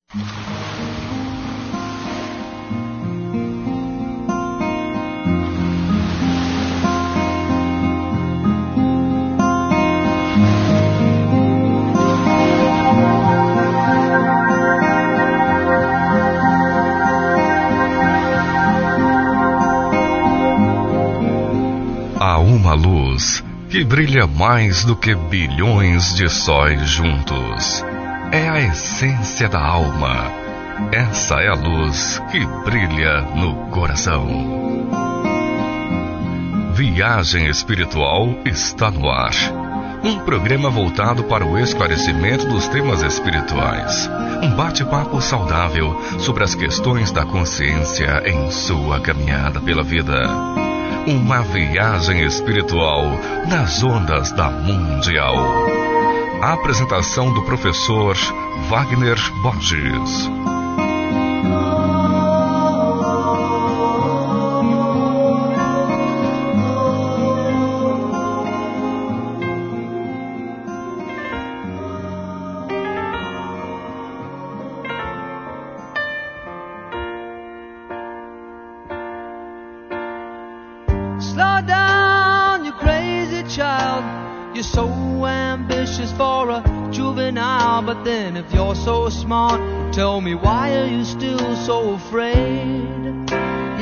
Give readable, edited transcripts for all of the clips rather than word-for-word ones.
Uma luz que brilha mais do que bilhões de sóis juntos. É a essência da alma. Essa é a luz que brilha no coração. Viagem Espiritual está no ar. Um programa voltado para o esclarecimento dos temas espirituais. Um bate-papo saudável sobre as questões da consciência em sua caminhada pela vida. Uma viagem espiritual nas ondas da Mundial. A apresentação do professor Wagner Borges. Slow down, you crazy child. You're so ambitious for a juvenile. But then if you're so smart, tell me, why are you still so afraid?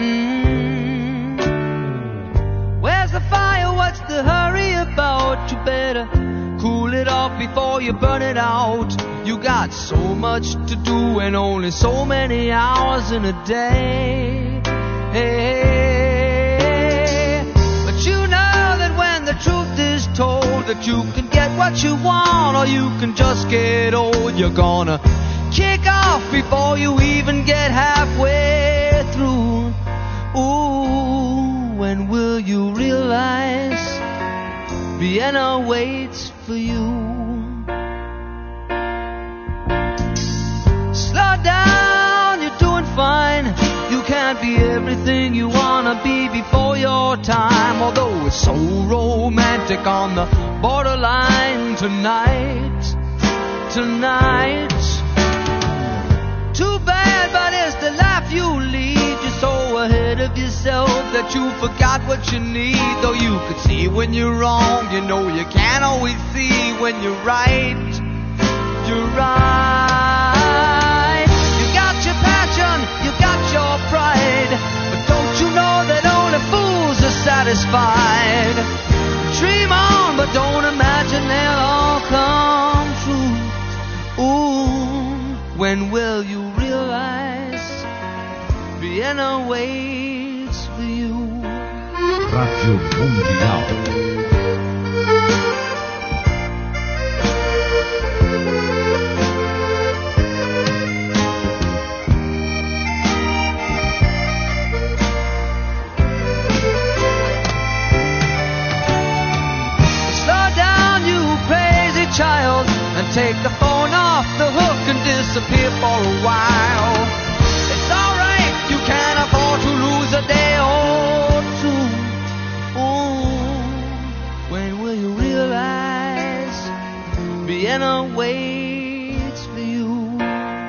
Where's the fire? What's the hurry about? You better cool it off before you burn it out. You got so much to do and only so many hours in a day. But you know that when the truth is told, that you can get what you want or you can just get old. You're gonna kick off before you even get halfway through. Ooh, when will you realize Vienna waits for you? Slow down, you're doing fine. You can't be everything you wanna be before your time. Although it's so romantic on the borderline tonight. Too bad, but it's the life you lead. You're so ahead of yourself that you forgot what you need. Though you could see when you're wrong, you know you can't always see when you're right. You're right. You got your passion, you got your pride, but don't you know that only fools are satisfied? Dream on, but don't imagine they'll all come true. Ooh, when will you realize Vienna waits for you? Rádio Mundial. Child, and take the phone off the hook and disappear for a while. It's alright, you can't afford to lose a day or two. Ooh, when will you realize Vienna waits for you?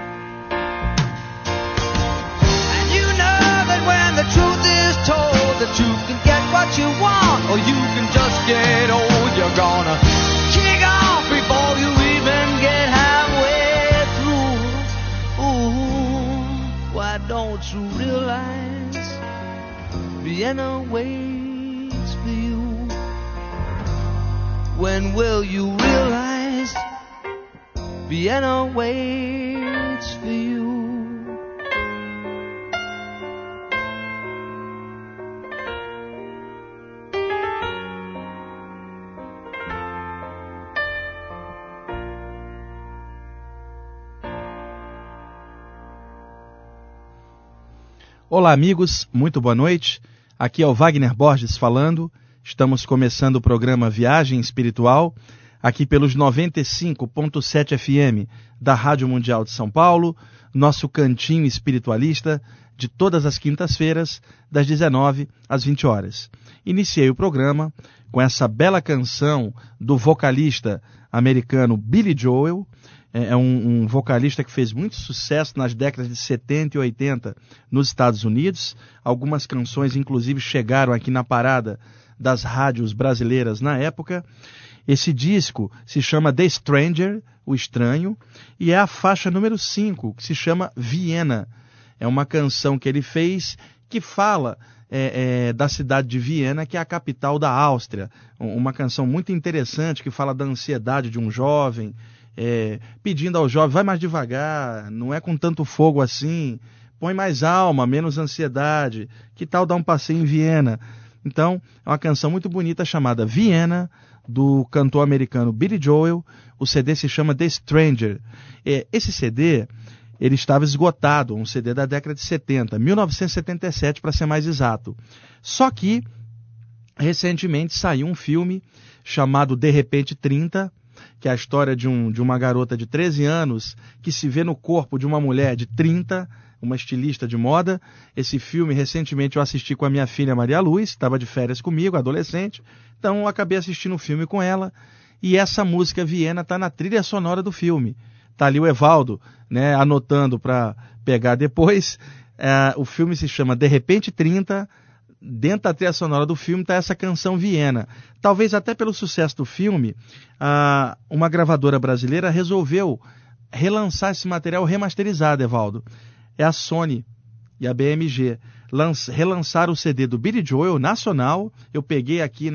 And you know that when the truth is told, that you can get what you want or you can just get old. You're gonna kick off before you even get halfway through. Ooh, why don't you realize Vienna waits for you? When will you realize Vienna waits for you? Olá amigos, muito boa noite. Aqui é o Wagner Borges falando. Estamos começando o programa Viagem Espiritual aqui pelos 95.7 FM da Rádio Mundial de São Paulo, nosso cantinho espiritualista de todas as quintas-feiras, das 19 às 20 horas. Iniciei o programa com essa bela canção do vocalista americano Billy Joel. É um vocalista que fez muito sucesso nas décadas de 70 e 80 nos Estados Unidos. Algumas canções, inclusive, chegaram aqui na parada das rádios brasileiras na época. Esse disco se chama The Stranger, O Estranho, e é a faixa número 5, que se chama Viena. É uma canção que ele fez que fala da cidade de Viena, que é a capital da Áustria. Uma canção muito interessante que fala da ansiedade de um jovem, pedindo ao jovem, vai mais devagar, não é com tanto fogo assim, põe mais alma, menos ansiedade, que tal dar um passeio em Viena? Então, é uma canção muito bonita chamada Viena, do cantor americano Billy Joel. O CD se chama The Stranger. Esse CD, ele estava esgotado, um CD da década de 70, 1977 para ser mais exato. Só que, recentemente saiu um filme chamado De Repente 30, que é a história de uma garota de 13 anos que se vê no corpo de uma mulher de 30, uma estilista de moda. Esse filme, recentemente, eu assisti com a minha filha Maria Luz, que estava de férias comigo, adolescente. Então, eu acabei assistindo o filme com ela. E essa música Viena está na trilha sonora do filme. Está ali o Evaldo, né, anotando para pegar depois. O filme se chama De Repente 30. Dentro da trilha sonora do filme está essa canção Viena. Talvez até pelo sucesso do filme, uma gravadora brasileira resolveu relançar esse material remasterizado, Evaldo. É a Sony e a BMG. Relançaram o CD do Billy Joel nacional. Eu peguei aqui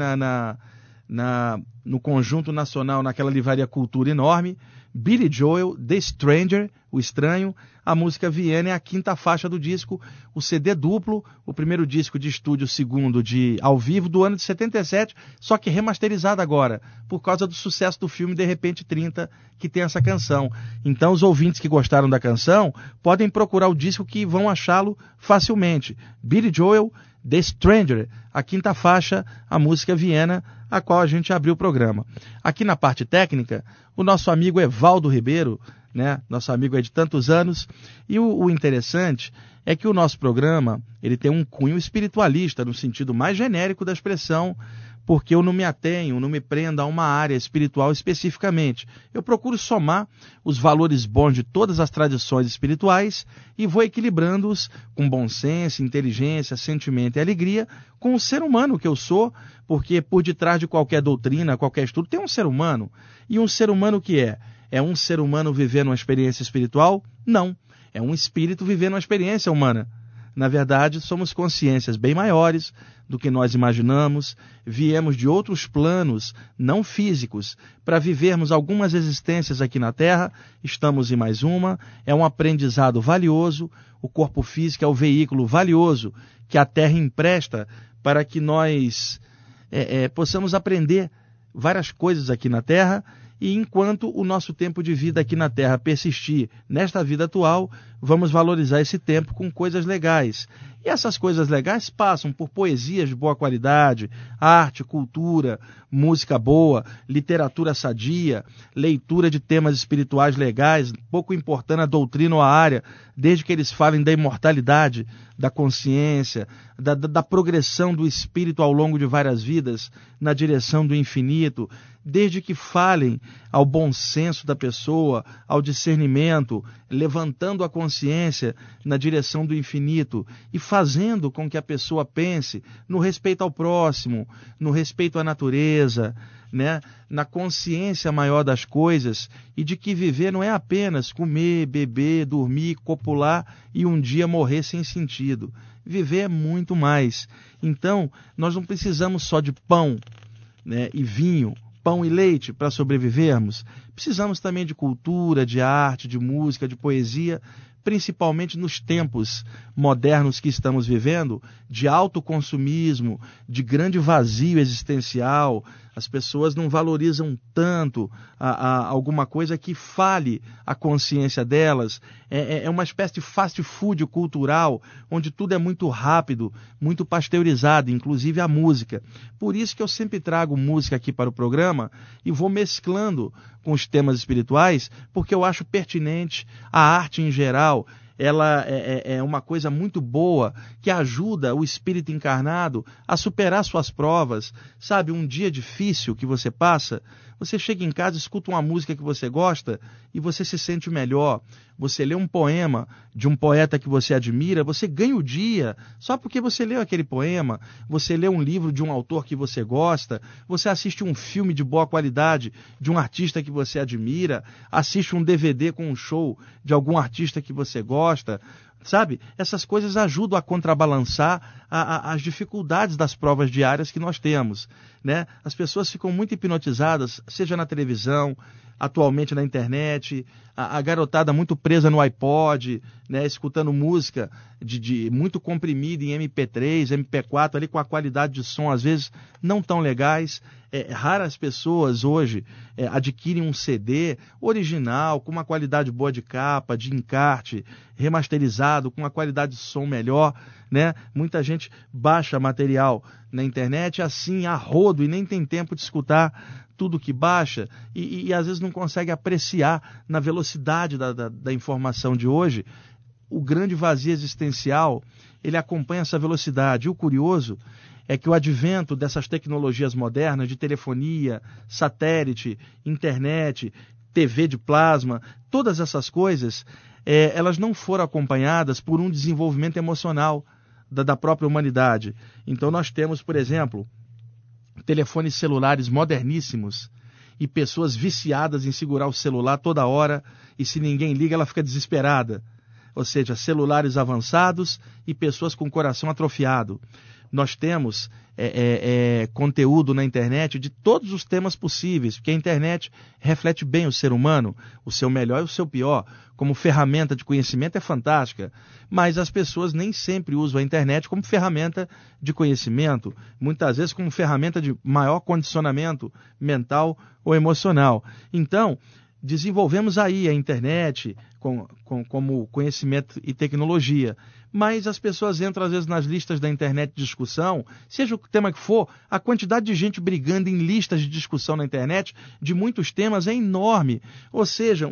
no Conjunto Nacional, naquela livraria Cultura enorme. Billy Joel, The Stranger, O Estranho. A música Viena é a 5ª faixa do disco, o CD duplo, o primeiro disco de estúdio, o segundo de ao vivo, do ano de 77, só que remasterizado agora, por causa do sucesso do filme De Repente 30, que tem essa canção. Então, os ouvintes que gostaram da canção podem procurar o disco que vão achá-lo facilmente. Billy Joel, The Stranger, a 5ª faixa, a música Viena, a qual a gente abriu o programa. Aqui na parte técnica, o nosso amigo Evaldo Ribeiro, né? Nosso amigo é de tantos anos, e o interessante é que o nosso programa ele tem um cunho espiritualista, no sentido mais genérico da expressão, porque eu não me atenho, não me prendo a uma área espiritual especificamente. Eu procuro somar os valores bons de todas as tradições espirituais e vou equilibrando-os com bom senso, inteligência, sentimento e alegria com o ser humano que eu sou, porque por detrás de qualquer doutrina, qualquer estudo, tem um ser humano. E um ser humano que é? É um ser humano vivendo uma experiência espiritual? Não. É um espírito vivendo uma experiência humana. Na verdade, somos consciências bem maiores do que nós imaginamos. Viemos de outros planos não físicos para vivermos algumas existências aqui na Terra. Estamos em mais uma. É um aprendizado valioso. O corpo físico é o veículo valioso que a Terra empresta para que nós possamos aprender várias coisas aqui na Terra. E enquanto o nosso tempo de vida aqui na Terra persistir nesta vida atual, vamos valorizar esse tempo com coisas legais. E essas coisas legais passam por poesias de boa qualidade, arte, cultura, música boa, literatura sadia, leitura de temas espirituais legais, pouco importando a doutrina ou a área, desde que eles falem da imortalidade, da consciência, da progressão do espírito ao longo de várias vidas, na direção do infinito, desde que falem ao bom senso da pessoa, ao discernimento, levantando a consciência na direção do infinito e fazendo com que a pessoa pense no respeito ao próximo, no respeito à natureza, né? Na consciência maior das coisas e de que viver não é apenas comer, beber, dormir, copular e um dia morrer sem sentido. Viver é muito mais. Então, nós não precisamos só de pão, né, e vinho, pão e leite para sobrevivermos. precisamos também de cultura, de arte, de música, de poesia, principalmente nos tempos modernos que estamos vivendo, de autoconsumismo, de grande vazio existencial. As pessoas não valorizam tanto alguma coisa que fale a consciência delas. É uma espécie de fast food cultural, onde tudo é muito rápido, muito pasteurizado, inclusive a música. Por isso que eu sempre trago música aqui para o programa e vou mesclando com os temas espirituais, porque eu acho pertinente. A arte em geral, ela é uma coisa muito boa, que ajuda o espírito encarnado a superar suas provas. Sabe, um dia difícil que você passa, você chega em casa, escuta uma música que você gosta e você se sente melhor. Você lê um poema de um poeta que você admira, você ganha o dia só porque você leu aquele poema. Você lê um livro de um autor que você gosta, você assiste um filme de boa qualidade de um artista que você admira, assiste um DVD com um show de algum artista que você gosta. Sabe, essas coisas ajudam a contrabalançar as dificuldades das provas diárias que nós temos, né? As pessoas ficam muito hipnotizadas, seja na televisão, atualmente na internet, a garotada muito presa no iPod, né, escutando música muito comprimida em MP3, MP4, ali com a qualidade de som, às vezes, não tão legais. Raras pessoas hoje adquirem um CD original, com uma qualidade boa de capa, de encarte, remasterizado, com uma qualidade de som melhor, né? Muita gente baixa material na internet assim, a rodo, e nem tem tempo de escutar tudo que baixa, e às vezes não consegue apreciar na velocidade da informação de hoje. O grande vazio existencial, ele acompanha essa velocidade. E o curioso é que o advento dessas tecnologias modernas de telefonia, satélite, internet, TV de plasma, todas essas coisas, elas não foram acompanhadas por um desenvolvimento emocional da própria humanidade. Então nós temos, por exemplo, telefones celulares moderníssimos e pessoas viciadas em segurar o celular toda hora, e se ninguém liga ela fica desesperada. Ou seja, celulares avançados e pessoas com o coração atrofiado. Nós temos conteúdo na internet de todos os temas possíveis, porque a internet reflete bem o ser humano, o seu melhor e o seu pior. Como ferramenta de conhecimento é fantástica, mas as pessoas nem sempre usam a internet como ferramenta de conhecimento, muitas vezes como ferramenta de maior condicionamento mental ou emocional. Então, desenvolvemos aí a internet como conhecimento e tecnologia, mas as pessoas entram às vezes nas listas da internet de discussão, seja o tema que for, a quantidade de gente brigando em listas de discussão na internet de muitos temas é enorme. Ou seja,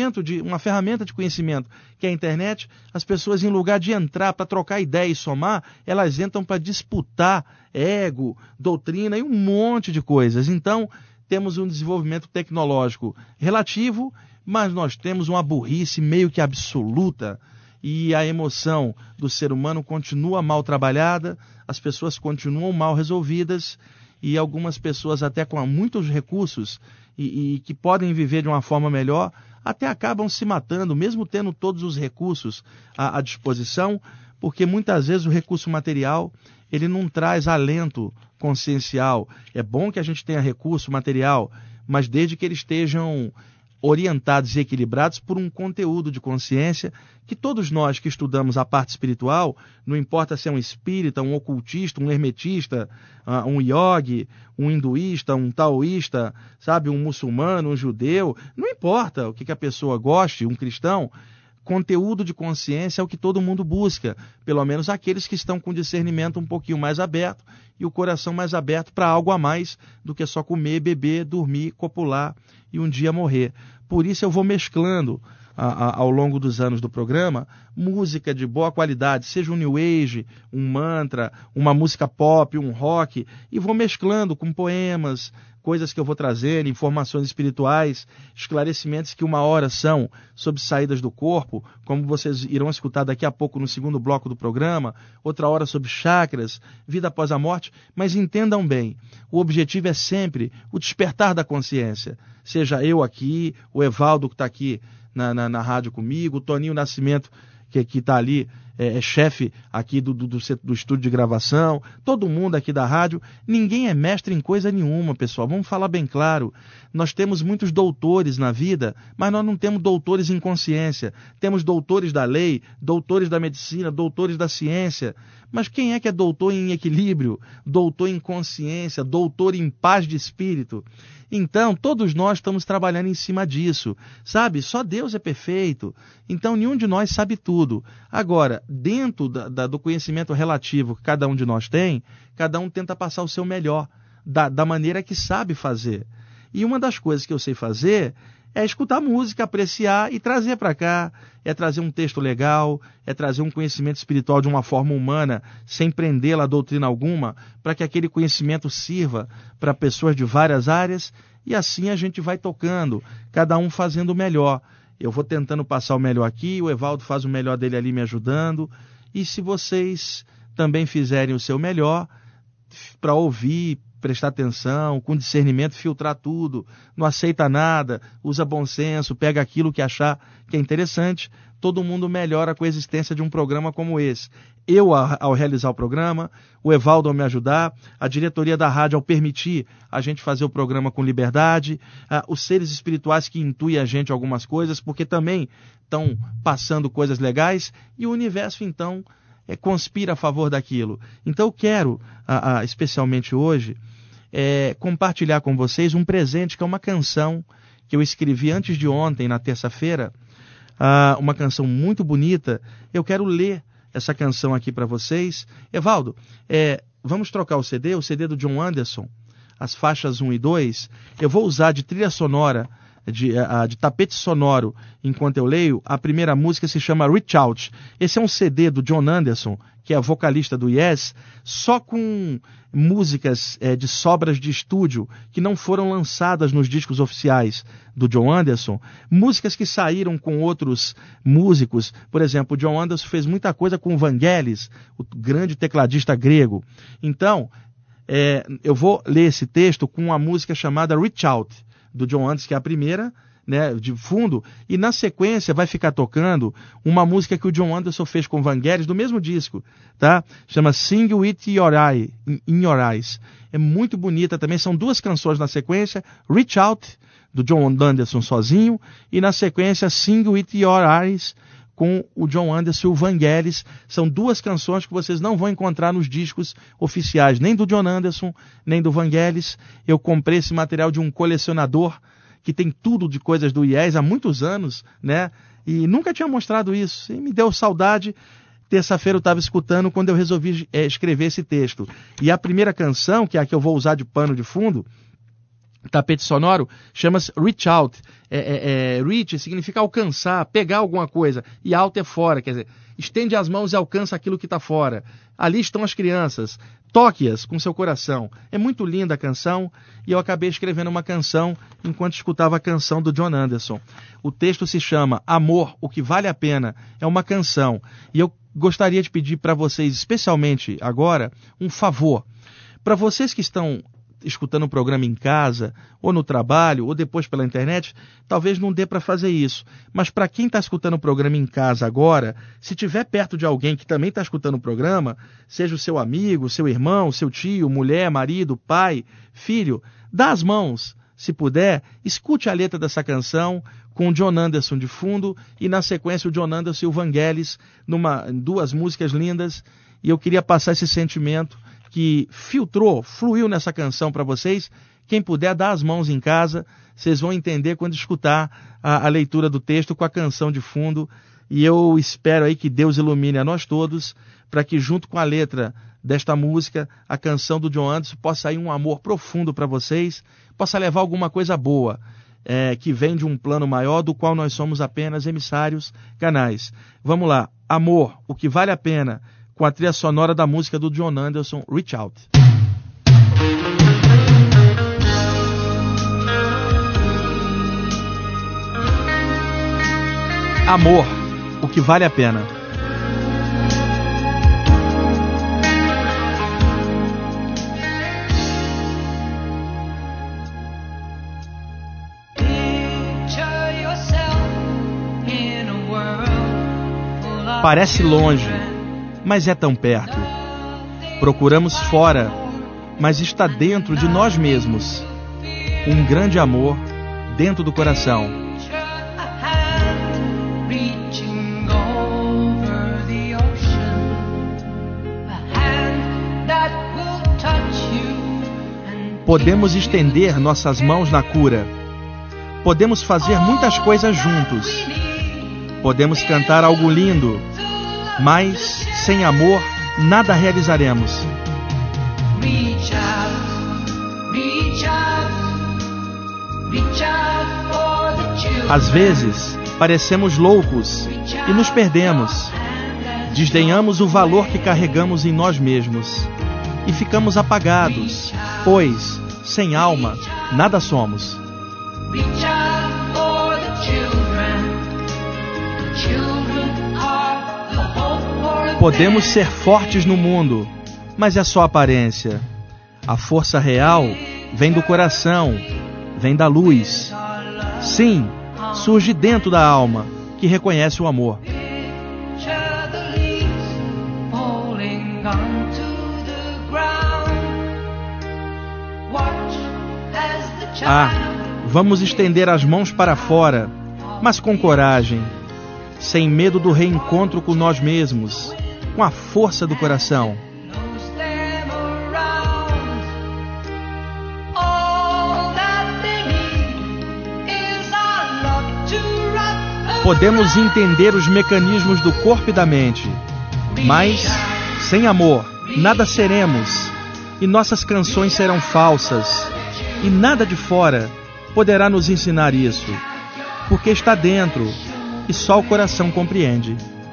uma ferramenta de conhecimento que é a internet, as pessoas, em lugar de entrar para trocar ideia e somar, elas entram para disputar ego, doutrina e um monte de coisas. Então, temos um desenvolvimento tecnológico relativo, mas nós temos uma burrice meio que absoluta, e a emoção do ser humano continua mal trabalhada, as pessoas continuam mal resolvidas, e algumas pessoas até com muitos recursos e que podem viver de uma forma melhor, até acabam se matando, mesmo tendo todos os recursos à disposição, porque muitas vezes o recurso material ele não traz alento consciencial. É bom que a gente tenha recurso material, mas desde que eles estejam orientados e equilibrados por um conteúdo de consciência que todos nós que estudamos a parte espiritual, não importa se é um espírita, um ocultista, um hermetista, um yogi, um hinduísta, um taoísta, sabe, um muçulmano, um judeu, não importa o que a pessoa goste, um cristão, conteúdo de consciência é o que todo mundo busca, pelo menos aqueles que estão com discernimento um pouquinho mais aberto e o coração mais aberto para algo a mais do que só comer, beber, dormir, copular e um dia morrer. Por isso eu vou mesclando ao longo dos anos do programa música de boa qualidade, seja um New Age, um mantra, uma música pop, um rock, e vou mesclando com poemas, coisas que eu vou trazendo, informações espirituais, esclarecimentos que uma hora são sobre saídas do corpo, como vocês irão escutar daqui a pouco no segundo bloco do programa, outra hora sobre chakras, vida após a morte, mas entendam bem, o objetivo é sempre o despertar da consciência, seja eu aqui, o Evaldo que está aqui na rádio comigo, o Toninho Nascimento que está ali chefe aqui do estúdio de gravação, todo mundo aqui da rádio. Ninguém é mestre em coisa nenhuma, pessoal. Vamos falar bem claro. Nós temos muitos doutores na vida, mas nós não temos doutores em consciência. Temos doutores da lei, doutores da medicina, doutores da ciência. Mas quem é que é doutor em equilíbrio, doutor em consciência, doutor em paz de espírito? Então, todos nós estamos trabalhando em cima disso, sabe? Só Deus é perfeito, então nenhum de nós sabe tudo. Agora, dentro do conhecimento relativo que cada um de nós tem, cada um tenta passar o seu melhor, da maneira que sabe fazer. E uma das coisas que eu sei fazer é escutar música, apreciar e trazer para cá, é trazer um texto legal, é trazer um conhecimento espiritual de uma forma humana, sem prendê-la a doutrina alguma, para que aquele conhecimento sirva para pessoas de várias áreas, e assim a gente vai tocando, cada um fazendo o melhor. Eu vou tentando passar o melhor aqui, o Evaldo faz o melhor dele ali me ajudando, e se vocês também fizerem o seu melhor, para ouvir, prestar atenção, com discernimento, filtrar tudo, não aceita nada, usa bom senso, pega aquilo que achar que é interessante, todo mundo melhora a coexistência de um programa como esse. Eu, ao realizar o programa, o Evaldo ao me ajudar, a diretoria da rádio ao permitir a gente fazer o programa com liberdade, os seres espirituais que intuem a gente algumas coisas, porque também estão passando coisas legais, e o universo, então, conspira a favor daquilo. Então eu quero, especialmente hoje, compartilhar com vocês um presente que é uma canção que eu escrevi antes de ontem, na terça-feira, uma canção muito bonita. Eu quero ler essa canção aqui para vocês. Evaldo, vamos trocar o CD do John Anderson, as faixas 1 e 2. Eu vou usar de trilha sonora, de tapete sonoro, enquanto eu leio. A primeira música se chama Reach Out. Esse é um CD do John Anderson, que é vocalista do Yes, só com músicas de sobras de estúdio que não foram lançadas nos discos oficiais do John Anderson, músicas que saíram com outros músicos. Por exemplo, o John Anderson fez muita coisa com o Vangelis, o grande tecladista grego. Então, eu vou ler esse texto com uma música chamada Reach Out, do John Anderson, que é a primeira, né, de fundo, e na sequência vai ficar tocando uma música que o John Anderson fez com Vangelis, do mesmo disco, tá? Chama Sing With Your Eye, In Your Eyes. É muito bonita também, são duas canções na sequência, Reach Out, do John Anderson sozinho, e na sequência Sing With Your Eyes, com o John Anderson e o Vangelis. São duas canções que vocês não vão encontrar nos discos oficiais, nem do John Anderson, nem do Vangelis. Eu comprei esse material de um colecionador que tem tudo de coisas do Yes há muitos anos, né? E nunca tinha mostrado isso. E me deu saudade. Terça-feira eu estava escutando quando eu resolvi escrever esse texto. E a primeira canção, que é a que eu vou usar de pano de fundo, tapete sonoro, chama-se Reach Out. Reach significa alcançar, pegar alguma coisa, e out é fora, quer dizer, estende as mãos e alcança aquilo que está fora. Ali estão as crianças, toque-as com seu coração. É muito linda a canção, e eu acabei escrevendo uma canção enquanto escutava a canção do John Anderson. O texto se chama Amor, o que vale a pena. É uma canção, e eu gostaria de pedir para vocês, especialmente agora, um favor. Para vocês que estão escutando o programa em casa, ou no trabalho, ou depois pela internet, talvez não dê para fazer isso. Mas para quem está escutando o programa em casa agora, se estiver perto de alguém que também está escutando o programa, seja o seu amigo, seu irmão, seu tio, mulher, marido, pai, filho, dá as mãos, se puder, escute a letra dessa canção com o John Anderson de fundo, e na sequência o John Anderson e o Vangelis, duas músicas lindas, e eu queria passar esse sentimento que fluiu nessa canção para vocês. Quem puder, dar as mãos em casa, vocês vão entender quando escutar a leitura do texto com a canção de fundo, e eu espero aí que Deus ilumine a nós todos, para que junto com a letra desta música, a canção do John Anderson possa sair um amor profundo para vocês, possa levar alguma coisa boa, que vem de um plano maior, do qual nós somos apenas emissários, canais. Vamos lá, Amor, o que vale a pena, com a trilha sonora da música do John Anderson, Reach Out. Amor, o que vale a pena. Parece longe, mas é tão perto. Procuramos fora, mas está dentro de nós mesmos. Um grande amor dentro do coração. Podemos estender nossas mãos na cura. Podemos fazer muitas coisas juntos. Podemos cantar algo lindo, mas sem amor nada realizaremos. Às vezes, parecemos loucos e nos perdemos. Desdenhamos o valor que carregamos em nós mesmos e ficamos apagados, pois, sem alma, nada somos. Podemos ser fortes no mundo, mas é só aparência. A força real vem do coração, vem da luz. Sim, surge dentro da alma, que reconhece o amor. Vamos estender as mãos para fora, mas com coragem, sem medo do reencontro com nós mesmos, com a força do coração. Podemos entender os mecanismos do corpo e da mente, mas, sem amor, nada seremos, e nossas canções serão falsas, e nada de fora poderá nos ensinar isso, porque está dentro, e só o coração compreende.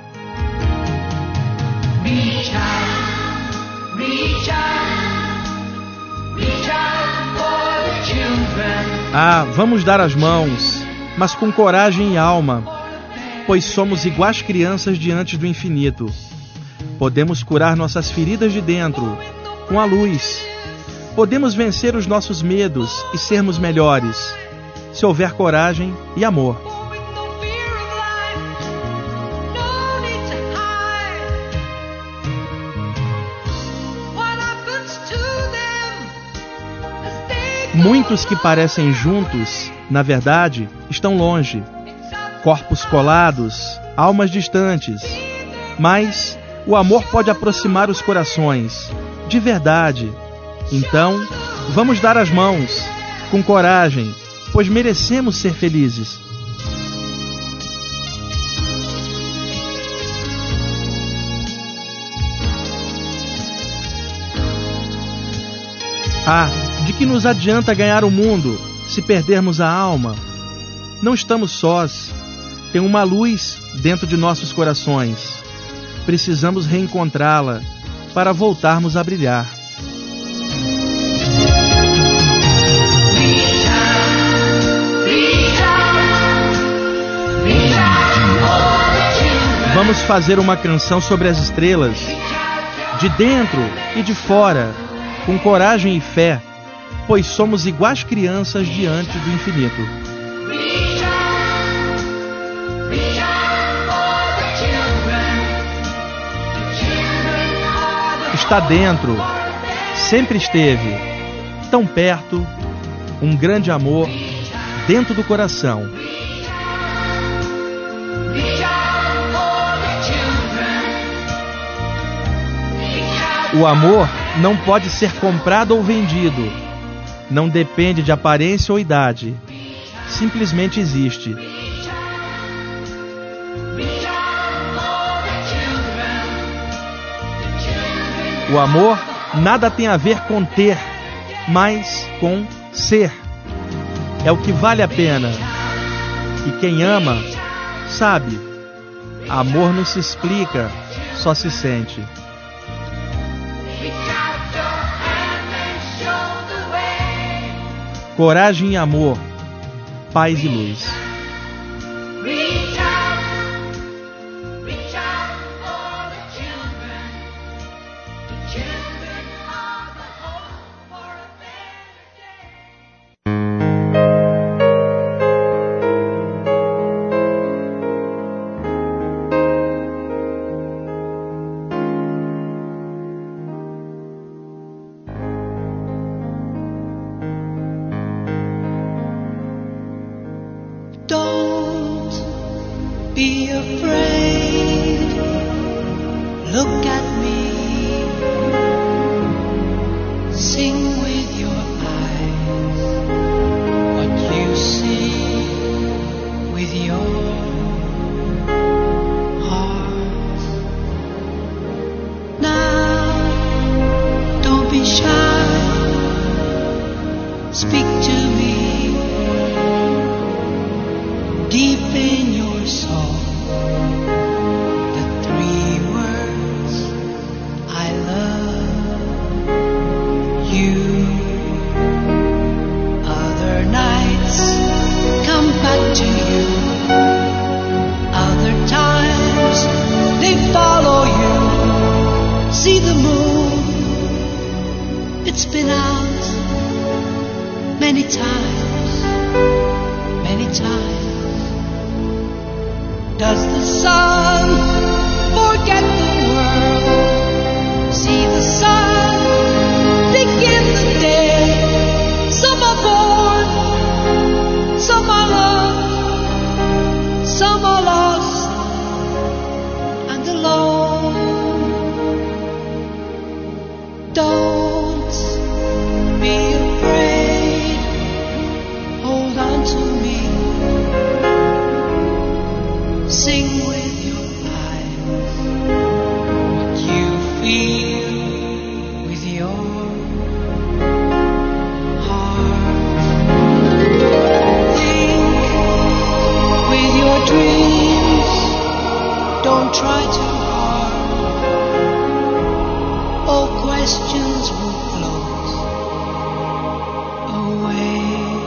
Vamos dar as mãos, mas com coragem e alma, pois somos iguais crianças diante do infinito. Podemos curar nossas feridas de dentro, com a luz. Podemos vencer os nossos medos e sermos melhores, se houver coragem e amor. Muitos que parecem juntos, na verdade, estão longe. Corpos colados, almas distantes. Mas o amor pode aproximar os corações, de verdade. Então, vamos dar as mãos, com coragem, pois merecemos ser felizes. De que nos adianta ganhar o mundo se perdermos a alma? Não estamos sós. Tem uma luz dentro de nossos corações. Precisamos reencontrá-la para voltarmos a brilhar. Vamos fazer uma canção sobre as estrelas, de dentro e de fora, com coragem e fé, pois somos iguais crianças diante do infinito. Está dentro, sempre esteve, tão perto, um grande amor dentro do coração. O amor não pode ser comprado ou vendido. Não depende de aparência ou idade. Simplesmente existe. O amor nada tem a ver com ter, mas com ser. É o que vale a pena. E quem ama, sabe. Amor não se explica, só se sente. Coragem e amor, paz e luz. questions will float away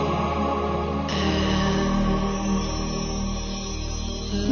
and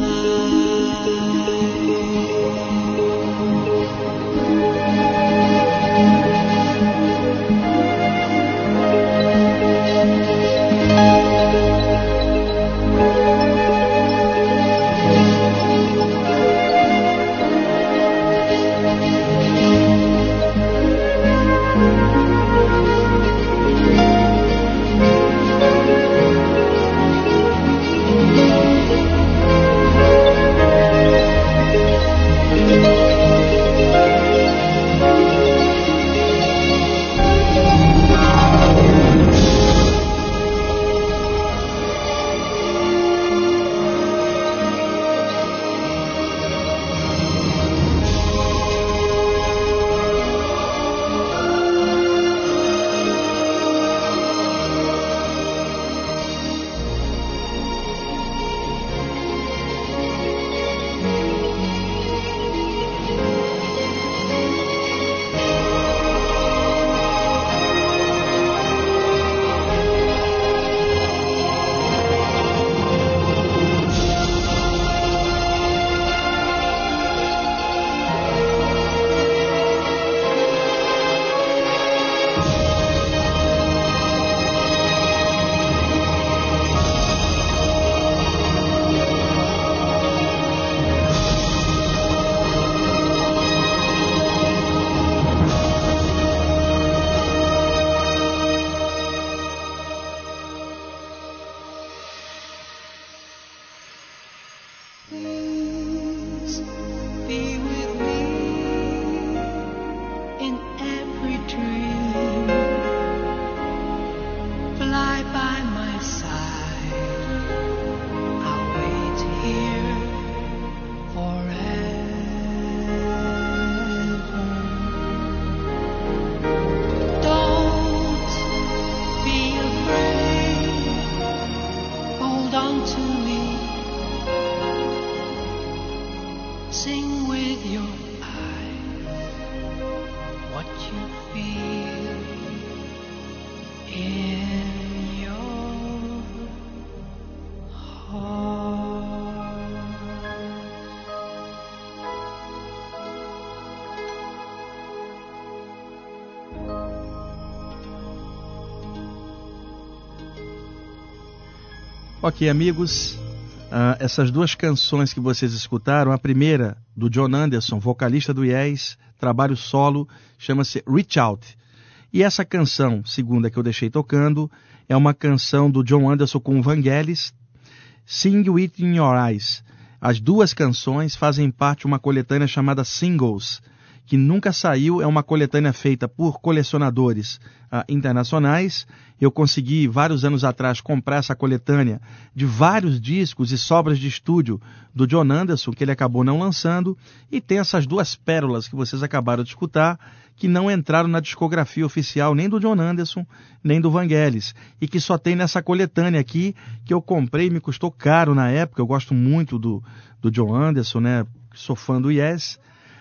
please be with me in every dream. Fly by my side. I'll wait here forever. Don't be afraid. Hold on to me. Sing with your eyes what you feel in your heart. Ok, amigos. Essas duas canções que vocês escutaram, a primeira do John Anderson, vocalista do Yes, trabalho solo, chama-se Reach Out. E essa canção, segunda que eu deixei tocando, é uma canção do John Anderson com o Vangelis, Sing It in Your Eyes. As duas canções fazem parte de uma coletânea chamada Singles, que nunca saiu, é uma coletânea feita por colecionadores internacionais. Eu consegui, vários anos atrás, comprar essa coletânea de vários discos e sobras de estúdio do John Anderson, que ele acabou não lançando, e tem essas duas pérolas que vocês acabaram de escutar, que não entraram na discografia oficial nem do John Anderson, nem do Vangelis, e que só tem nessa coletânea aqui, que eu comprei, me custou caro na época. Eu gosto muito do John Anderson, né? Sou fã do Yes.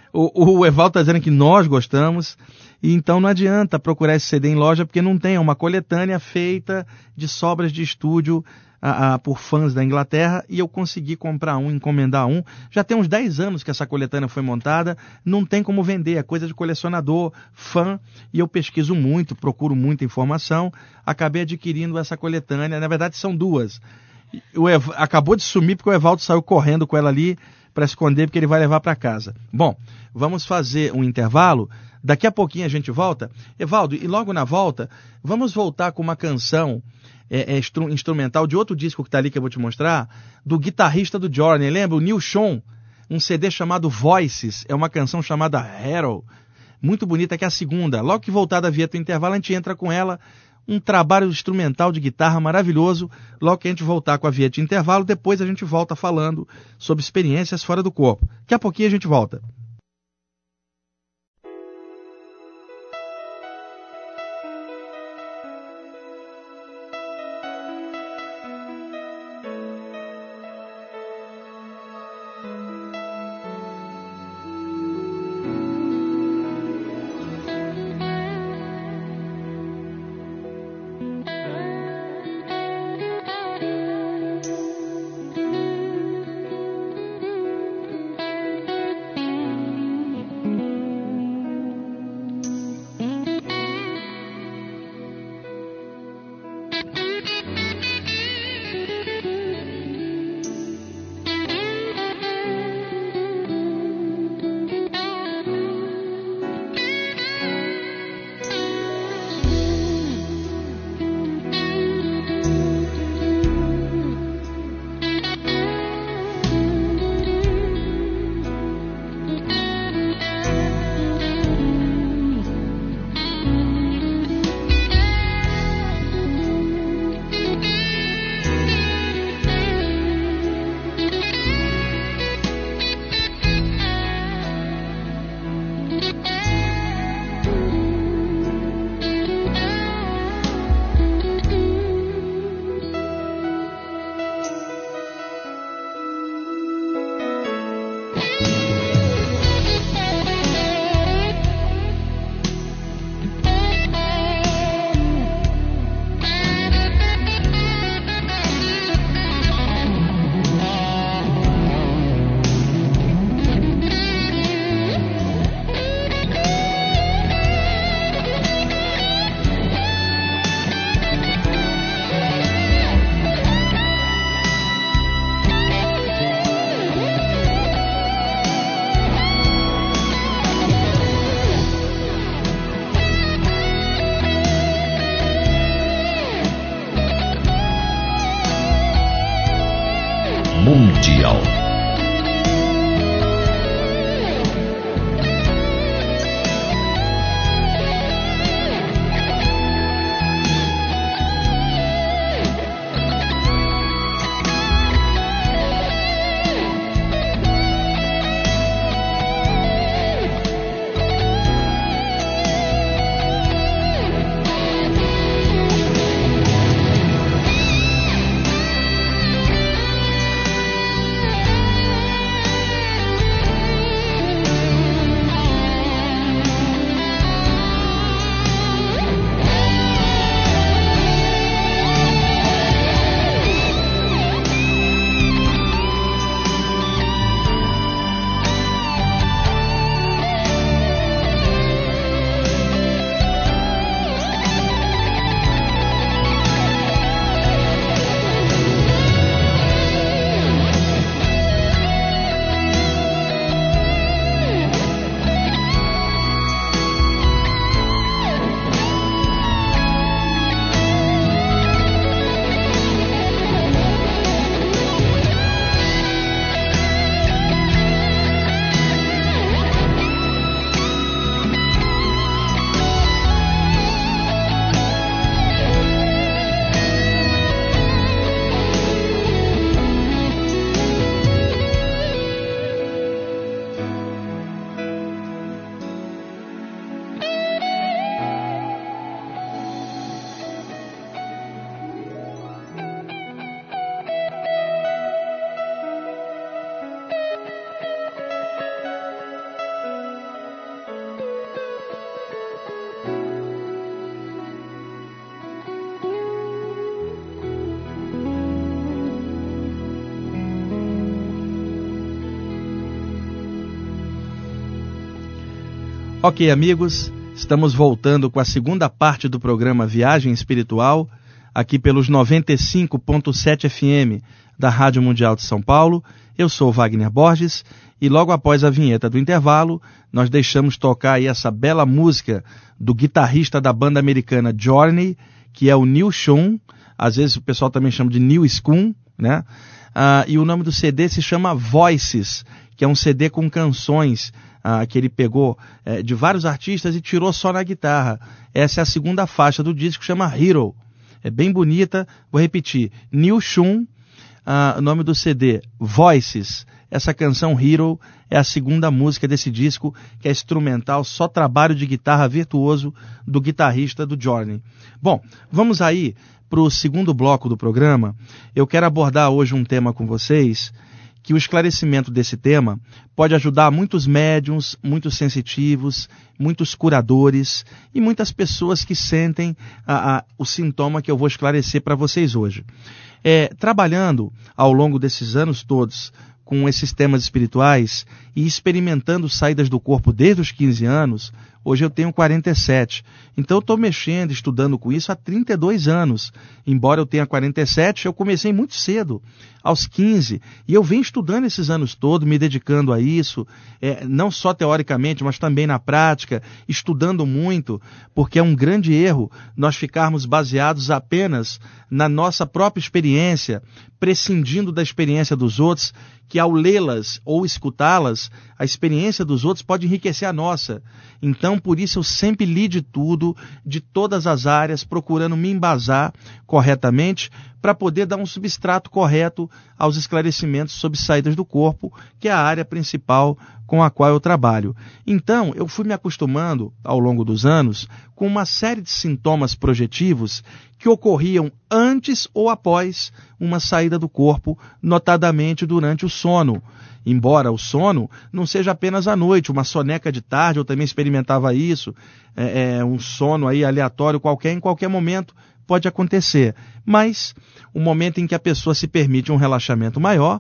O Evaldo está dizendo que nós gostamos, e então não adianta procurar esse CD em loja, porque não tem, é uma coletânea feita de sobras de estúdio por fãs da Inglaterra, e eu consegui comprar um, encomendar um. Já tem uns 10 anos que essa coletânea foi montada, não tem como vender, é coisa de colecionador, fã, e eu pesquiso muito, procuro muita informação, acabei adquirindo essa coletânea. Na verdade são duas. Acabou de sumir porque o Evaldo saiu correndo com ela ali para esconder, porque ele vai levar para casa. Bom, vamos fazer um intervalo. Daqui a pouquinho a gente volta. Evaldo, e logo na volta, vamos voltar com uma canção instrumental de outro disco que está ali, que eu vou te mostrar, do guitarrista do Journey. Lembra? O Neil Schon, um CD chamado Voices. É uma canção chamada Hero. Muito bonita, que é a segunda. Logo que voltar da vinheta do intervalo, a gente entra com ela. Um trabalho instrumental de guitarra maravilhoso. Logo que a gente voltar com a vinheta de intervalo, depois a gente volta falando sobre experiências fora do corpo. Daqui a pouquinho a gente volta. Ok, amigos, estamos voltando com a segunda parte do programa Viagem Espiritual, aqui pelos 95.7 FM da Rádio Mundial de São Paulo. Eu sou Wagner Borges e logo após a vinheta do intervalo, nós deixamos tocar aí essa bela música do guitarrista da banda americana Journey, que é o Neil Schon, às vezes o pessoal também chama de Neil Schoon, né? E o nome do CD se chama Voices, que é um CD com canções que ele pegou de vários artistas e tirou só na guitarra. Essa é a segunda faixa do disco, chama Hero. É bem bonita, vou repetir, Neil Schon, o nome do CD, Voices. Essa canção Hero é a segunda música desse disco, que é instrumental, só trabalho de guitarra virtuoso do guitarrista do Journey. Bom, vamos aí para o segundo bloco do programa. Eu quero abordar hoje um tema com vocês, que o esclarecimento desse tema pode ajudar muitos médiuns, muitos sensitivos, muitos curadores e muitas pessoas que sentem o sintoma que eu vou esclarecer para vocês hoje. Trabalhando ao longo desses anos todos com esses temas espirituais e experimentando saídas do corpo desde os 15 anos, hoje eu tenho 47. Então eu estou mexendo, estudando com isso há 32 anos. Embora eu tenha 47, eu comecei muito cedo, aos 15. E eu venho estudando esses anos todos, me dedicando a isso, não só teoricamente, mas também na prática, estudando muito, porque é um grande erro nós ficarmos baseados apenas na nossa própria experiência, prescindindo da experiência dos outros, que ao lê-las ou escutá-las, a experiência dos outros pode enriquecer a nossa. Então, por isso, eu sempre li de tudo, de todas as áreas, procurando me embasar corretamente para poder dar um substrato correto aos esclarecimentos sobre saídas do corpo, que é a área principal com a qual eu trabalho. Então, eu fui me acostumando, ao longo dos anos, com uma série de sintomas projetivos que ocorriam antes ou após uma saída do corpo, notadamente durante o sono. Embora o sono não seja apenas à noite, uma soneca de tarde, eu também experimentava isso, um sono aí aleatório qualquer, em qualquer momento pode acontecer. Mas o momento em que a pessoa se permite um relaxamento maior,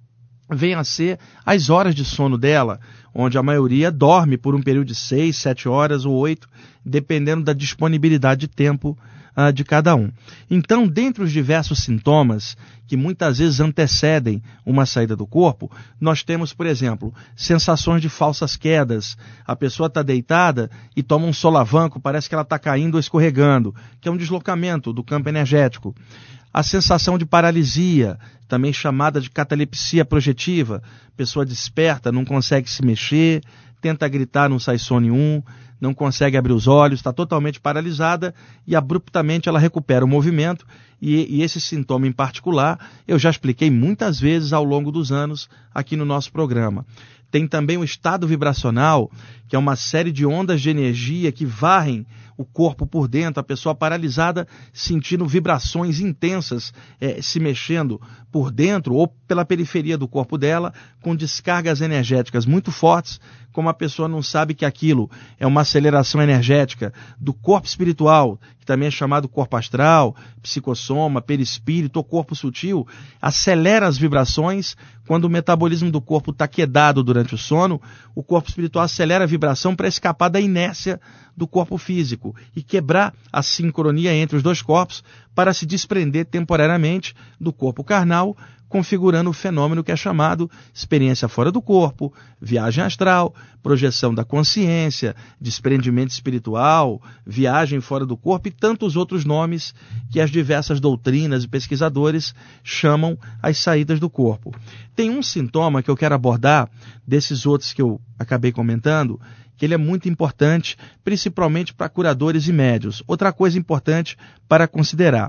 vem a ser as horas de sono dela, onde a maioria dorme por um período de 6, 7 horas ou 8, dependendo da disponibilidade de tempo de cada um. Então, dentre os diversos sintomas que muitas vezes antecedem uma saída do corpo, nós temos, por exemplo, sensações de falsas quedas. A pessoa está deitada e toma um solavanco, parece que ela está caindo ou escorregando, que é um deslocamento do campo energético. A sensação de paralisia, também chamada de catalepsia projetiva. A pessoa desperta, não consegue se mexer, tenta gritar, não sai som nenhum, não consegue abrir os olhos, está totalmente paralisada e abruptamente ela recupera o movimento. E esse sintoma em particular eu já expliquei muitas vezes ao longo dos anos aqui no nosso programa. Tem também o estado vibracional, que é uma série de ondas de energia que varrem o corpo por dentro, a pessoa paralisada sentindo vibrações intensas se mexendo por dentro ou pela periferia do corpo dela, com descargas energéticas muito fortes, como a pessoa não sabe que aquilo é uma aceleração energética do corpo espiritual, que também é chamado corpo astral, psicossoma, perispírito ou corpo sutil, acelera as vibrações. Quando o metabolismo do corpo está quedado durante o sono, o corpo espiritual acelera a vibração para escapar da inércia do corpo físico e quebrar a sincronia entre os dois corpos para se desprender temporariamente do corpo carnal, configurando o fenômeno que é chamado experiência fora do corpo, viagem astral, projeção da consciência, desprendimento espiritual, viagem fora do corpo e tantos outros nomes que as diversas doutrinas e pesquisadores chamam as saídas do corpo. Tem um sintoma que eu quero abordar, desses outros que eu acabei comentando, que ele é muito importante, principalmente para curadores e médiuns. Outra coisa importante para considerar: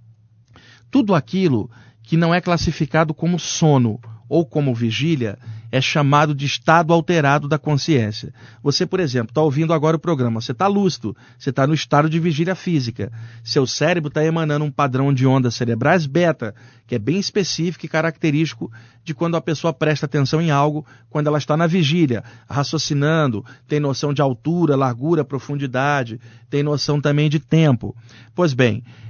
tudo aquilo que não é classificado como sono ou como vigília é chamado de estado alterado da consciência. Você, por exemplo, está ouvindo agora o programa, você está lúcido, você está no estado de vigília física. Seu cérebro está emanando um padrão de ondas cerebrais beta, que é bem específico e característico de quando a pessoa presta atenção em algo, quando ela está na vigília, raciocinando, tem noção de altura, largura, profundidade, tem noção também de tempo. Pois bem,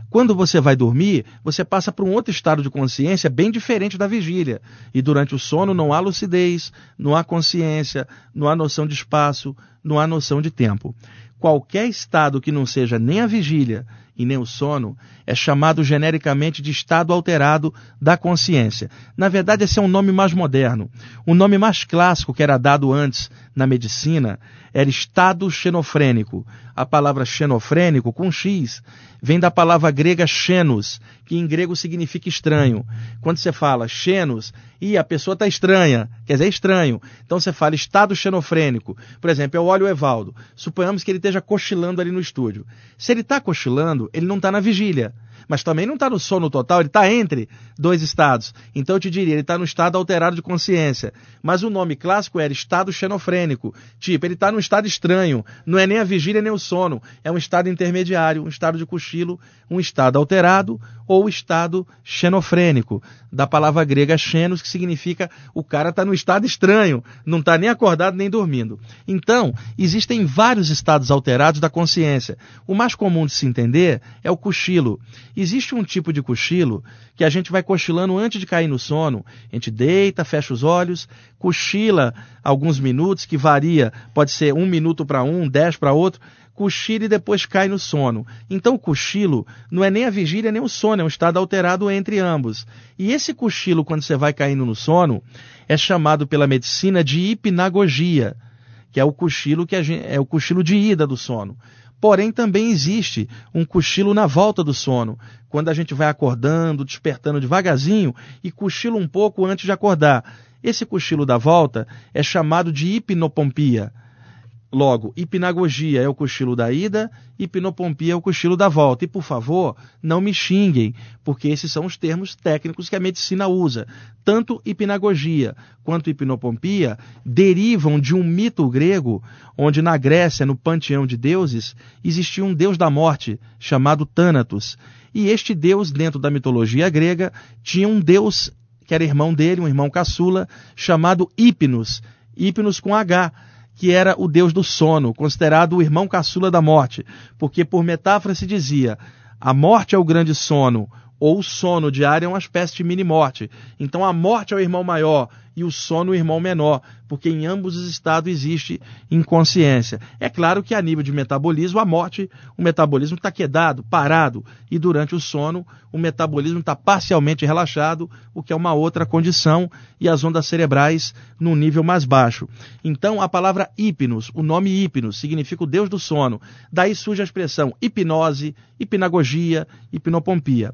Quando você vai dormir, você passa por um outro estado de consciência bem diferente da vigília. E durante o sono não há lucidez, não há consciência, não há noção de espaço, não há noção de tempo. Qualquer estado que não seja nem a vigília e nem o sono é chamado genericamente de estado alterado da consciência. Na verdade, esse é um nome mais moderno. O nome mais clássico que era dado antes na medicina era estado xenofrênico. A palavra xenofrênico, com X, vem da palavra grega xenos, que em grego significa estranho. Quando você fala xenos, a pessoa está estranha, quer dizer, estranho. Então você fala estado xenofrênico. Por exemplo, eu olho o Evaldo. Suponhamos que ele esteja cochilando ali no estúdio. Se ele está cochilando, ele não está na vigília. Mas também não está no sono total, ele está entre dois estados. Então eu te diria, ele está no estado alterado de consciência. Mas o nome clássico era estado xenofrênico. Tipo, ele está num estado estranho. Não é nem a vigília nem o sono. É um estado intermediário, um estado de cochilo, um estado alterado ou estado xenofrênico. Da palavra grega xenos, que significa o cara está no estado estranho. Não está nem acordado nem dormindo. Então, existem vários estados alterados da consciência. O mais comum de se entender é o cochilo. Existe um tipo de cochilo que a gente vai cochilando antes de cair no sono. A gente deita, fecha os olhos, cochila alguns minutos, que varia, pode ser 1 minuto para um, 10 para outro, cochila e depois cai no sono. Então o cochilo não é nem a vigília nem o sono, é um estado alterado entre ambos. E esse cochilo, quando você vai caindo no sono, é chamado pela medicina de hipnagogia, que é o cochilo é o cochilo de ida do sono. Porém, também existe um cochilo na volta do sono, quando a gente vai acordando, despertando devagarzinho e cochila um pouco antes de acordar. Esse cochilo da volta é chamado de hipnopompia. Logo, hipnagogia é o cochilo da ida, hipnopompia é o cochilo da volta. E, por favor, não me xinguem, porque esses são os termos técnicos que a medicina usa. Tanto hipnagogia quanto hipnopompia derivam de um mito grego, onde na Grécia, no panteão de deuses, existia um deus da morte, chamado Thanatos. E este deus, dentro da mitologia grega, tinha um deus que era irmão dele, um irmão caçula, chamado Hypnos, Hypnos com H, que era o deus do sono, considerado o irmão caçula da morte, porque por metáfora se dizia, a morte é o grande sono, ou o sono diário é uma espécie de mini-morte. Então a morte é o irmão maior e o sono o irmão menor, porque em ambos os estados existe inconsciência. É claro que a nível de metabolismo, a morte, o metabolismo está quedado, parado, e durante o sono o metabolismo está parcialmente relaxado, o que é uma outra condição, e as ondas cerebrais num nível mais baixo. Então a palavra hipnos, o nome hipnos, significa o deus do sono. Daí surge a expressão hipnose, hipnagogia, hipnopompia.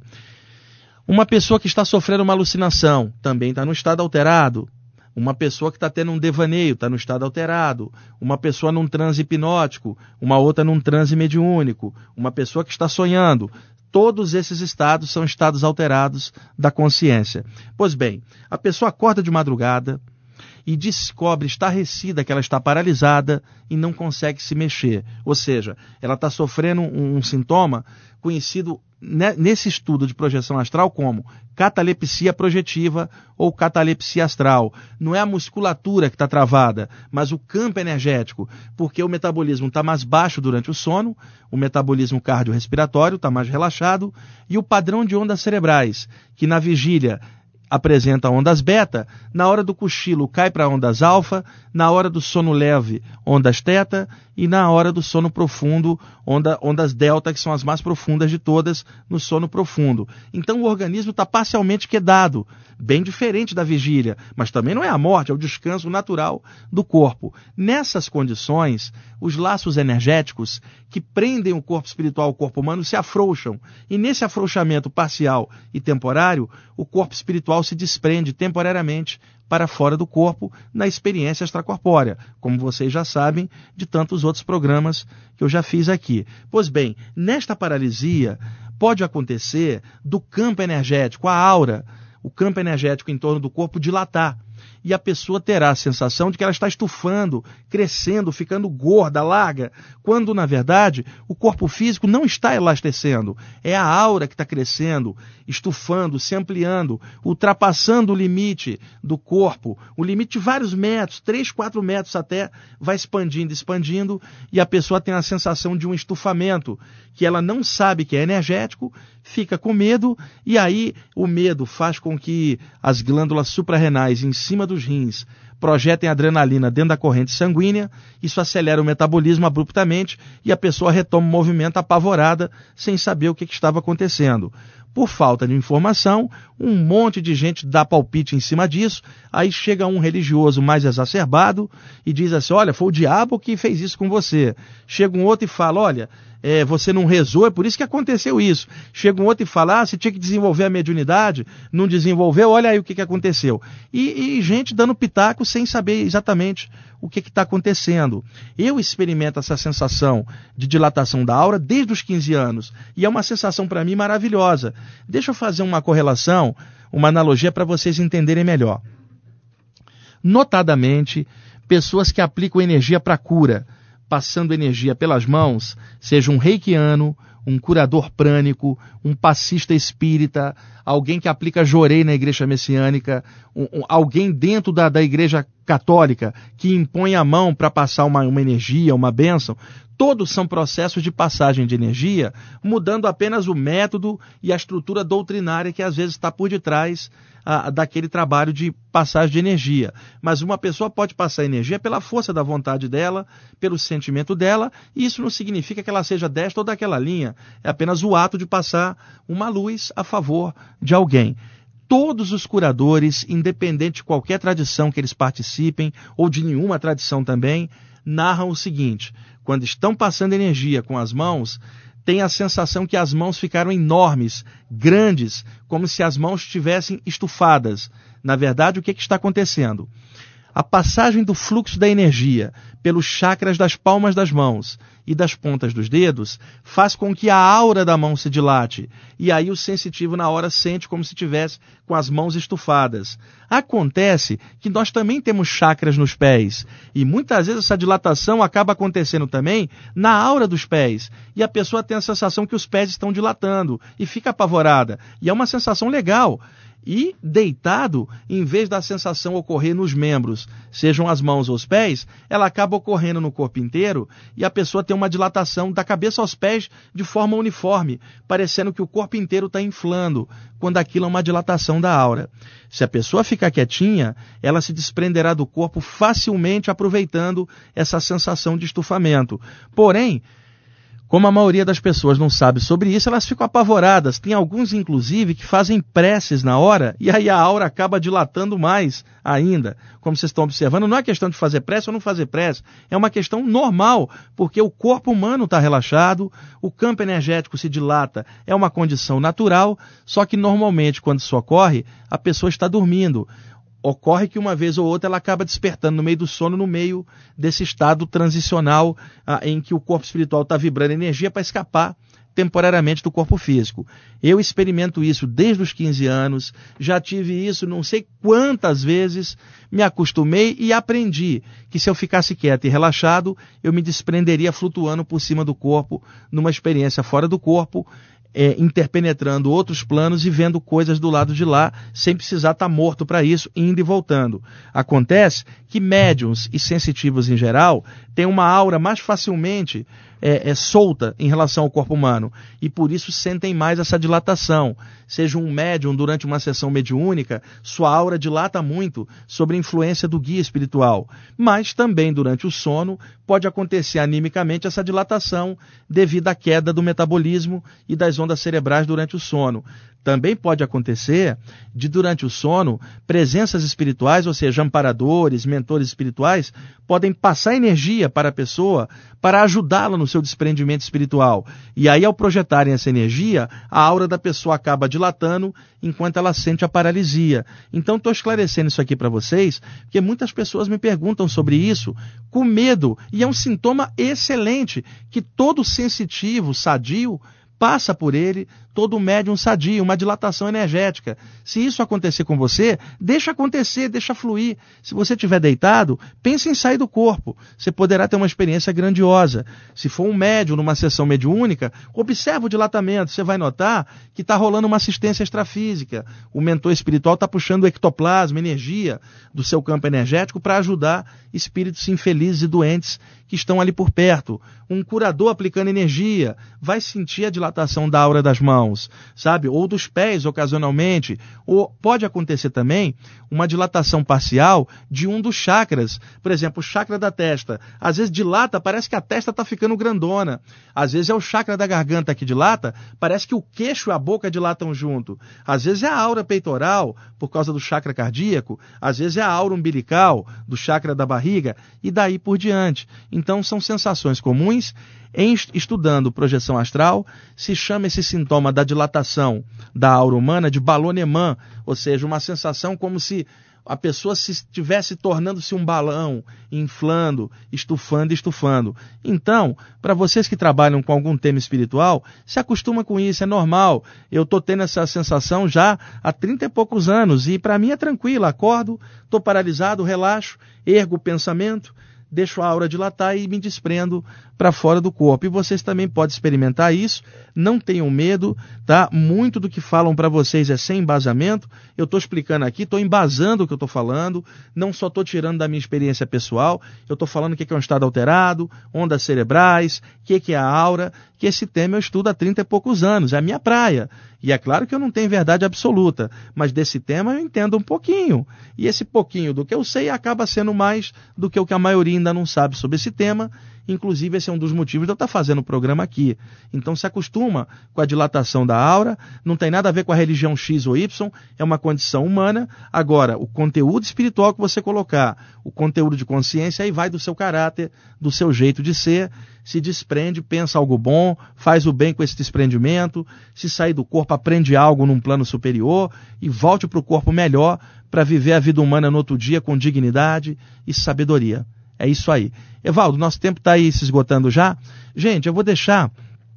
Uma pessoa que está sofrendo uma alucinação também está no estado alterado. Uma pessoa que está tendo um devaneio está no estado alterado. Uma pessoa num transe hipnótico, uma outra num transe mediúnico. Uma pessoa que está sonhando. Todos esses estados são estados alterados da consciência. Pois bem, a pessoa acorda de madrugada e descobre estarrecida que ela está paralisada e não consegue se mexer. Ou seja, ela está sofrendo um sintoma conhecido nesse estudo de projeção astral como catalepsia projetiva ou catalepsia astral. Não é a musculatura que está travada, mas o campo energético, porque o metabolismo está mais baixo durante o sono, o metabolismo cardiorrespiratório está mais relaxado e o padrão de ondas cerebrais, que na vigília apresenta ondas beta, na hora do cochilo cai para ondas alfa, na hora do sono leve, ondas teta, e na hora do sono profundo, ondas delta, que são as mais profundas de todas no sono profundo. Então o organismo está parcialmente quedado, bem diferente da vigília, mas também não é a morte, é o descanso natural do corpo. Nessas condições, os laços energéticos que prendem o corpo espiritual ao corpo humano se afrouxam, e nesse afrouxamento parcial e temporário, o corpo espiritual se desprende temporariamente para fora do corpo na experiência extracorpórea, como vocês já sabem de tantos outros programas que eu já fiz aqui. Pois bem, nesta paralisia pode acontecer do campo energético, a aura, o campo energético em torno do corpo dilatar. e a pessoa terá a sensação de que ela está estufando, crescendo, ficando gorda, larga, quando na verdade o corpo físico não está elastecendo, é a aura que está crescendo, estufando, se ampliando, ultrapassando o limite do corpo, o limite de vários metros, 3, 4 metros até, vai expandindo, e a pessoa tem a sensação de um estufamento, que ela não sabe que é energético, fica com medo, e aí o medo faz com que as glândulas suprarrenais em cima dos rins projetem adrenalina dentro da corrente sanguínea, isso acelera o metabolismo abruptamente e a pessoa retoma o movimento apavorada, sem saber o que estava acontecendo. Por falta de informação, um monte de gente dá palpite em cima disso, aí chega um religioso mais exacerbado e diz assim, olha, foi o diabo que fez isso com você. Chega um outro e fala, olha, você não rezou, é por isso que aconteceu isso. Chega um outro e fala, você tinha que desenvolver a mediunidade, não desenvolveu, olha aí o que aconteceu. E gente dando pitaco sem saber exatamente o que está acontecendo. Eu experimento essa sensação de dilatação da aura desde os 15 anos, e é uma sensação para mim maravilhosa. Deixa eu fazer uma correlação, uma analogia para vocês entenderem melhor. Notadamente, pessoas que aplicam energia para cura, passando energia pelas mãos, seja um reikiano, um curador prânico, um passista espírita, alguém que aplica jorei na igreja messiânica, alguém dentro da igreja católica que impõe a mão para passar uma energia, uma bênção, todos são processos de passagem de energia, mudando apenas o método e a estrutura doutrinária que às vezes está por detrás daquele trabalho de passagem de energia. Mas uma pessoa pode passar energia pela força da vontade dela, pelo sentimento dela, e isso não significa que ela seja desta ou daquela linha. É apenas o ato de passar uma luz a favor de alguém. Todos os curadores, independente de qualquer tradição que eles participem, ou de nenhuma tradição também, narram o seguinte: quando estão passando energia com as mãos, tem a sensação que as mãos ficaram enormes, grandes, como se as mãos estivessem estufadas. Na verdade, o que está acontecendo? A passagem do fluxo da energia pelos chakras das palmas das mãos e das pontas dos dedos faz com que a aura da mão se dilate. E aí o sensitivo na hora sente como se tivesse com as mãos estufadas. Acontece que nós também temos chakras nos pés. E muitas vezes essa dilatação acaba acontecendo também na aura dos pés. E a pessoa tem a sensação que os pés estão dilatando e fica apavorada. E é uma sensação legal. E deitado, em vez da sensação ocorrer nos membros, sejam as mãos ou os pés, ela acaba ocorrendo no corpo inteiro e a pessoa tem uma dilatação da cabeça aos pés de forma uniforme, parecendo que o corpo inteiro está inflando, quando aquilo é uma dilatação da aura. Se a pessoa ficar quietinha, ela se desprenderá do corpo facilmente aproveitando essa sensação de estufamento. Porém, como a maioria das pessoas não sabe sobre isso, elas ficam apavoradas. Tem alguns, inclusive, que fazem preces na hora e aí a aura acaba dilatando mais ainda. Como vocês estão observando, não é questão de fazer prece ou não fazer prece. É uma questão normal, porque o corpo humano está relaxado, o campo energético se dilata. É uma condição natural, só que normalmente, quando isso ocorre, a pessoa está dormindo. Ocorre que uma vez ou outra ela acaba despertando no meio do sono, no meio desse estado transicional em que o corpo espiritual está vibrando energia para escapar temporariamente do corpo físico. Eu experimento isso desde os 15 anos, já tive isso não sei quantas vezes, me acostumei e aprendi que se eu ficasse quieto e relaxado, eu me desprenderia flutuando por cima do corpo, numa experiência fora do corpo, interpenetrando outros planos e vendo coisas do lado de lá, sem precisar estar morto para isso, indo e voltando. Acontece que médiuns e sensitivos em geral têm uma aura mais facilmente solta em relação ao corpo humano e por isso sentem mais essa dilatação. Seja um médium durante uma sessão mediúnica, sua aura dilata muito sob a influência do guia espiritual, mas também durante o sono pode acontecer animicamente essa dilatação devido à queda do metabolismo e das ondas cerebrais durante o sono. Também pode acontecer de, durante o sono, presenças espirituais, ou seja, amparadores, mentores espirituais, podem passar energia para a pessoa para ajudá-la no seu desprendimento espiritual. E aí, ao projetarem essa energia, a aura da pessoa acaba dilatando enquanto ela sente a paralisia. Então, estou esclarecendo isso aqui para vocês, porque muitas pessoas me perguntam sobre isso com medo, e é um sintoma excelente que todo sensitivo, sadio, passa por ele todo médium sadio, uma dilatação energética. Se isso acontecer com você, deixa acontecer, deixa fluir. Se você estiver deitado, pense em sair do corpo. Você poderá ter uma experiência grandiosa. Se for um médium numa sessão mediúnica, observa o dilatamento. Você vai notar que está rolando uma assistência extrafísica. O mentor espiritual está puxando o ectoplasma, energia do seu campo energético para ajudar espíritos infelizes e doentes que estão ali por perto. Um curador aplicando energia vai sentir a dilatação da aura das mãos, sabe? Ou dos pés, ocasionalmente. Ou pode acontecer também uma dilatação parcial de um dos chakras. Por exemplo, o chakra da testa. Às vezes dilata, parece que a testa está ficando grandona. Às vezes é o chakra da garganta que dilata, parece que o queixo e a boca dilatam junto. Às vezes é a aura peitoral, por causa do chakra cardíaco. Às vezes é a aura umbilical, do chakra da barriga, e daí por diante. Então são sensações comuns. Estudando projeção astral, se chama esse sintoma da dilatação da aura humana de balonemã, ou seja, uma sensação como se a pessoa estivesse tornando-se um balão, inflando, estufando. Então, para vocês que trabalham com algum tema espiritual, se acostuma com isso, é normal. Eu estou tendo essa sensação já há 30 e poucos anos, e para mim é tranquilo, acordo, estou paralisado, relaxo, ergo o pensamento, deixo a aura dilatar e me desprendo para fora do corpo. E vocês também podem experimentar isso, não tenham medo, tá? Muito do que falam para vocês é sem embasamento, eu estou explicando aqui, estou embasando o que eu estou falando, não só estou tirando da minha experiência pessoal, eu estou falando o que é um estado alterado, ondas cerebrais, o que é a aura, que esse tema eu estudo há 30 e poucos anos, é a minha praia. E é claro que eu não tenho verdade absoluta, mas desse tema eu entendo um pouquinho. E esse pouquinho do que eu sei acaba sendo mais do que o que a maioria ainda não sabe sobre esse tema. Inclusive, esse é um dos motivos de eu estar fazendo o programa aqui. Então, se acostuma com a dilatação da aura, não tem nada a ver com a religião X ou Y, é uma condição humana. Agora, o conteúdo espiritual que você colocar, o conteúdo de consciência, aí vai do seu caráter, do seu jeito de ser, se desprende, pensa algo bom, faz o bem com esse desprendimento, se sair do corpo, aprende algo num plano superior e volte para o corpo melhor para viver a vida humana no outro dia com dignidade e sabedoria. É isso aí. Evaldo, nosso tempo está aí se esgotando já. Gente, eu vou deixar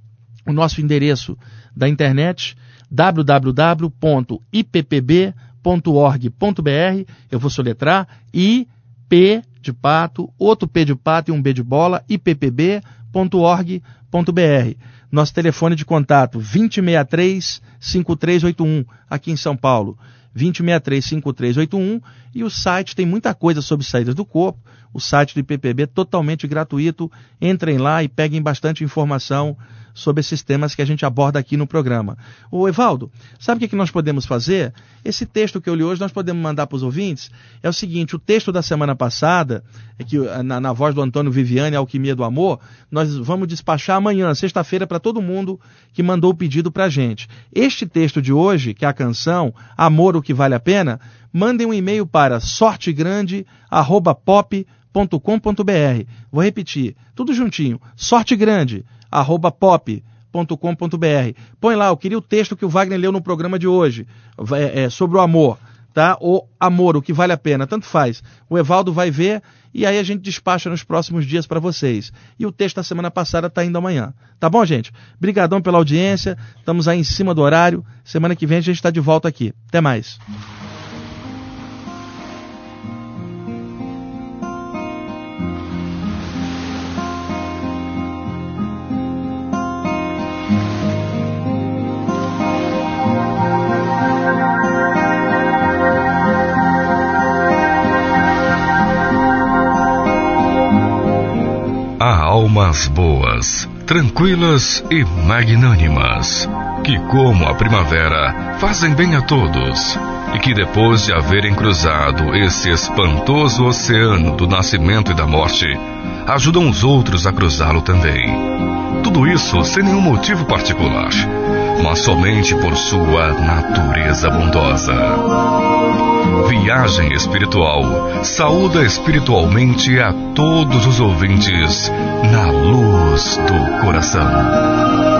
o nosso endereço da internet, www.ippb.org.br. Eu vou soletrar IP de pato, outro P de pato e um B de bola, ippb.org.br. Nosso telefone de contato, 2063-5381, aqui em São Paulo. 2063-5381, e o site tem muita coisa sobre saídas do corpo. O site do IPPB é totalmente gratuito. Entrem lá e peguem bastante informação sobre esses temas que a gente aborda aqui no programa. Ô Evaldo, sabe o que nós podemos fazer? Esse texto que eu li hoje nós podemos mandar para os ouvintes. É o seguinte, o texto da semana passada, que na voz do Antônio Viviane, Alquimia do Amor, nós vamos despachar amanhã, sexta-feira, para todo mundo que mandou o pedido para a gente. Este texto de hoje, que é a canção Amor, o que vale a pena, mandem um e-mail para sortegrande@pop.com.br. Vou repetir, tudo juntinho, sortegrande@pop.com.br. Põe lá, eu queria o texto que o Wagner leu no programa de hoje, sobre o amor, tá? O amor, o que vale a pena, tanto faz. O Evaldo vai ver e aí a gente despacha nos próximos dias para vocês. E o texto da semana passada está indo amanhã. Tá bom, gente? Brigadão pela audiência, estamos aí em cima do horário. Semana que vem a gente está de volta aqui. Até mais. Almas boas, tranquilas e magnânimas, que como a primavera fazem bem a todos, e que depois de haverem cruzado esse espantoso oceano do nascimento e da morte, ajudam os outros a cruzá-lo também. Tudo isso sem nenhum motivo particular, mas somente por sua natureza bondosa. Viagem Espiritual saúda espiritualmente a todos os ouvintes na luz do coração.